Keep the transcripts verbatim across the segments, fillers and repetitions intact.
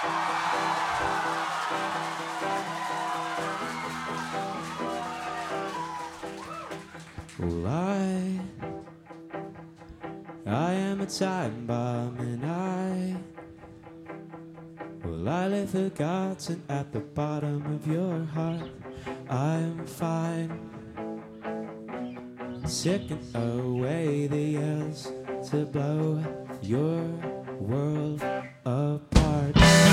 Well, I, I am a time bomb and I, well, I lay forgotten at the bottom of your heart. I'm fine, sicking away the years to blow your world apart.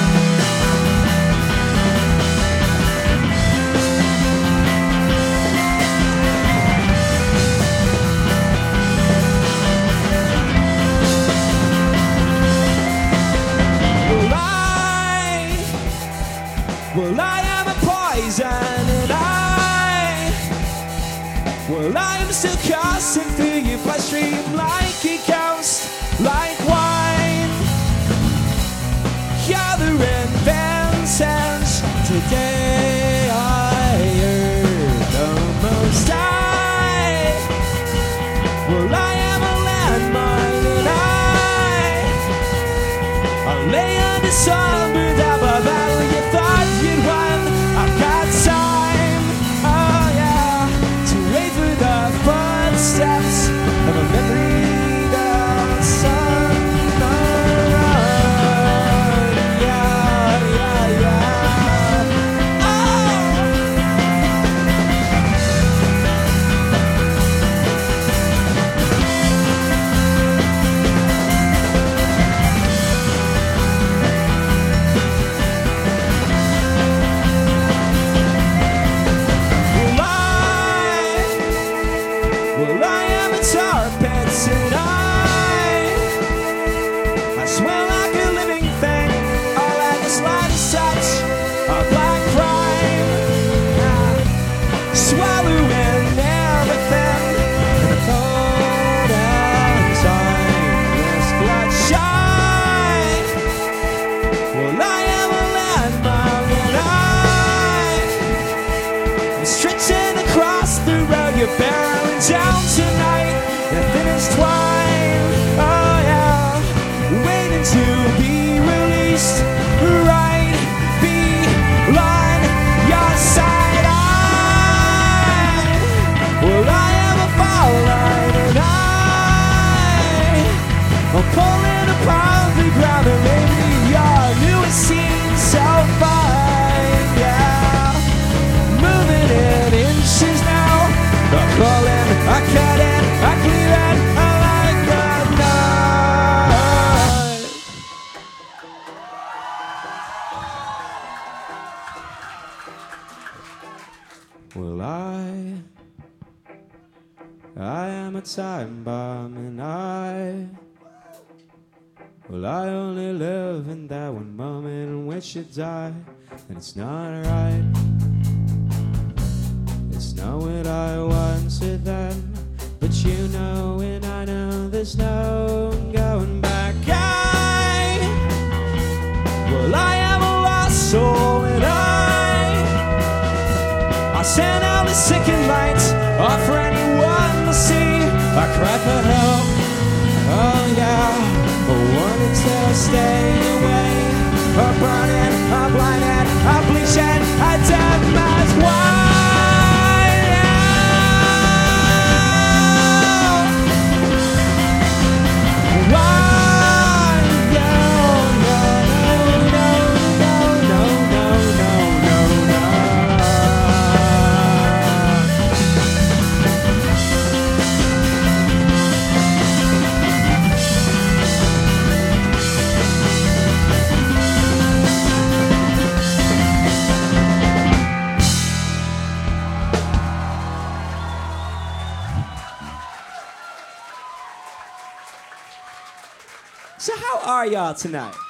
Well, I am a poison and I, well, I am still coursing through your bloodstream like a ghost, like wine. Gathering vengeance today, I heard the most high. Well, I am a landmine and I, I lay under sun without a battle you thought you'd won. I've got time, oh yeah, to wait for the footsteps of a memory that sun. Yeah, yeah, yeah. Oh. Well, I am a tar pit and I, I smell like a living thing, all at the slightest touch of black crime. I swallowing everything in the cold and timeless bloodshine. Well, I am a landmine and I, I'm stretching across the road you're barreling down tonight, the thinnest twine, oh yeah, waiting to be released, right behind your side. I, well, I am a fall line and I, I'm pulling apart the ground and maybe your newest scene so fine, yeah, moving in inches now, I'm crawling, I cut it, I clear it, I like the night. Well, I, I am a time bomb and I, well, I only live in that one moment in which you die, and it's not right. It's not what I wanted then, but you know and I know there's no going back. I, well, I am a lost soul and I, I send out a sickened light off for anyone to see. I cry for help, oh yeah, I wanted to stay away. I'm burning, I'm blinded, I'm bleaching, I dead man's why. So how are y'all tonight?